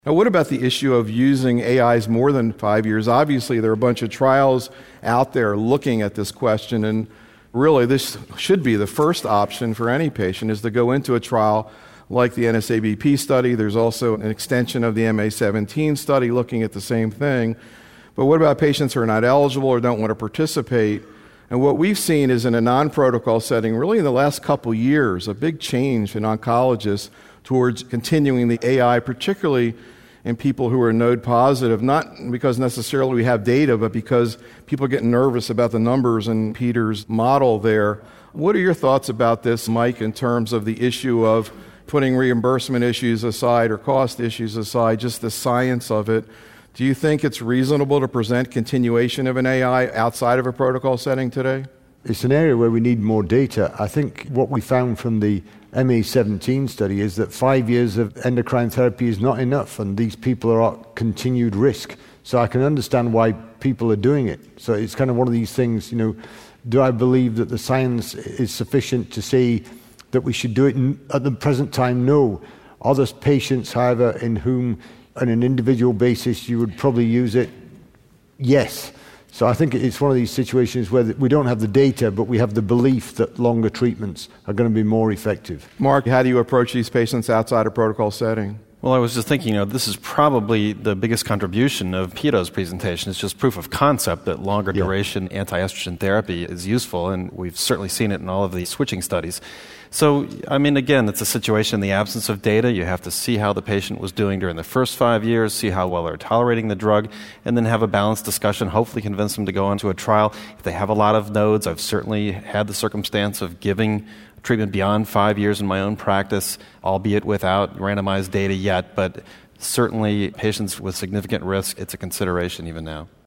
Now, what about the issue of using AIs more than 5 years? Obviously, there are a bunch of trials out there looking at this question, and really this should be the first option for any patient, is to go into a trial like the NSABP study. There's also an extension of the MA17 study looking at the same thing. But what about patients who are not eligible or don't want to participate? And what we've seen is in a non-protocol setting, really in the last couple years, a big change in oncologists towards continuing the AI, particularly in people who are node positive, not because necessarily we have data, but because people are getting nervous about the numbers in Peter's model there. What are your thoughts about this, Mike, in terms of the issue of putting reimbursement issues aside or cost issues aside, just the science of it? Do you think it's reasonable to present continuation of an AI outside of a protocol setting today? It's an area where we need more data. I think what we found from the MA17 study is that 5 years of endocrine therapy is not enough, and these people are at continued risk. So I can understand why people are doing it. So it's kind of one of these things, do I believe that the science is sufficient to say that we should do it at the present time? No. Are there patients, however, in whom on an individual basis you would probably use it? Yes. So I think it's one of these situations where we don't have the data, but we have the belief that longer treatments are going to be more effective. Mark, how do you approach these patients outside a protocol setting? Well, I was just thinking, this is probably the biggest contribution of Peter's presentation. It's just proof of concept that longer duration anti-estrogen therapy is useful, and we've certainly seen it in all of the switching studies. So, again, it's a situation in the absence of data. You have to see how the patient was doing during the first 5 years, see how well they're tolerating the drug, and then have a balanced discussion, hopefully convince them to go onto a trial. If they have a lot of nodes, I've certainly had the circumstance of giving treatment beyond 5 years in my own practice, albeit without randomized data yet, but certainly patients with significant risk, it's a consideration even now.